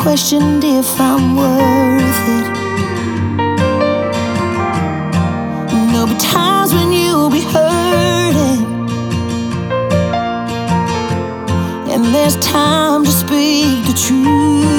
questioned if I'm worth it. There'll be times when you'll be hurting, and there's time to speak the truth.